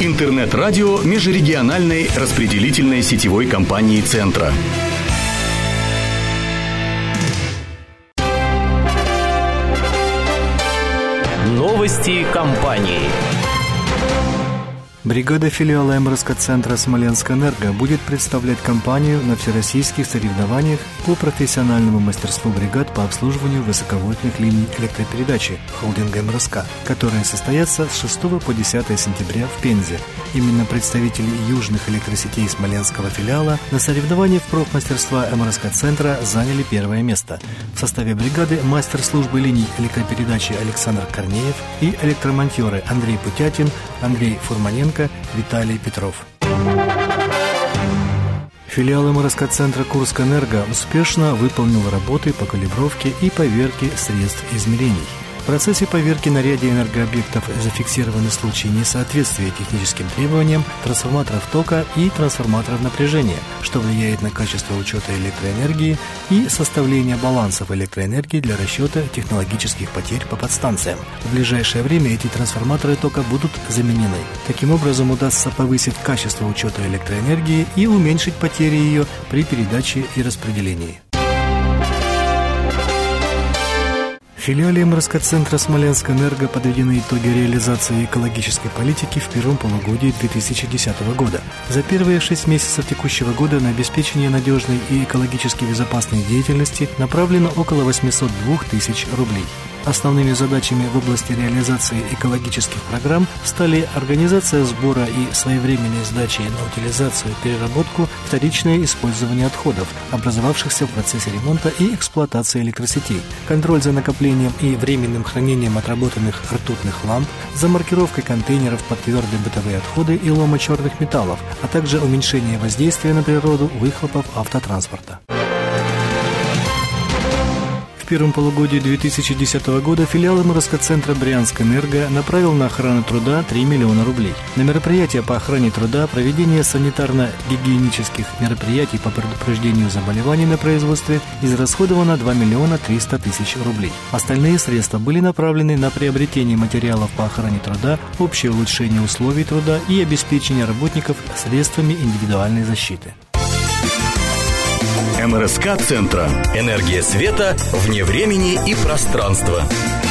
Интернет-радио межрегиональной распределительной сетевой компании «Центра». Новости компании. Бригада филиала МРСК-центра «Смоленскэнерго» будет представлять компанию на всероссийских соревнованиях по профессиональному мастерству бригад по обслуживанию высоковольтных линий электропередачи холдинга МРСК, которые состоятся с 6 по 10 сентября в Пензе. Именно представители южных электросетей Смоленского филиала на соревнованиях в профмастерства МРСК-центра заняли первое место. В составе бригады мастер службы линий электропередачи Александр Корнеев и электромонтеры Андрей Путятин, Андрей Фурманенко, Виталий Петров. Филиал МРСК-центра «Курскэнерго» успешно выполнил работы по калибровке и поверке средств измерений. В процессе поверки на ряде энергообъектов зафиксированы случаи несоответствия техническим требованиям трансформаторов тока и трансформаторов напряжения, что влияет на качество учета электроэнергии и составления балансов электроэнергии для расчета технологических потерь по подстанциям. В ближайшее время эти трансформаторы тока будут заменены. Таким образом, удастся повысить качество учета электроэнергии и уменьшить потери ее при передаче и распределении. В филиале МРСК-центра «Смоленскэнерго» подведены итоги реализации экологической политики в первом полугодии 2010 года. За первые 6 месяцев текущего года на обеспечение надежной и экологически безопасной деятельности направлено около 802 тысяч рублей. Основными задачами в области реализации экологических программ стали организация сбора и своевременной сдачи на утилизацию, переработку, вторичное использование отходов, образовавшихся в процессе ремонта и эксплуатации электросетей, контроль за накоплением и временным хранением отработанных ртутных ламп, за маркировкой контейнеров под твердые бытовые отходы и лома черных металлов, а также уменьшение воздействия на природу выхлопов автотранспорта. В первом полугодии 2010 года филиал МРСК-центра «Брянскэнерго» направил на охрану труда 3 миллиона рублей. На мероприятия по охране труда, проведение санитарно-гигиенических мероприятий по предупреждению заболеваний на производстве израсходовано 2 миллиона 300 тысяч рублей. Остальные средства были направлены на приобретение материалов по охране труда, общее улучшение условий труда и обеспечение работников средствами индивидуальной защиты. МРСК-центра. Энергия света вне времени и пространства.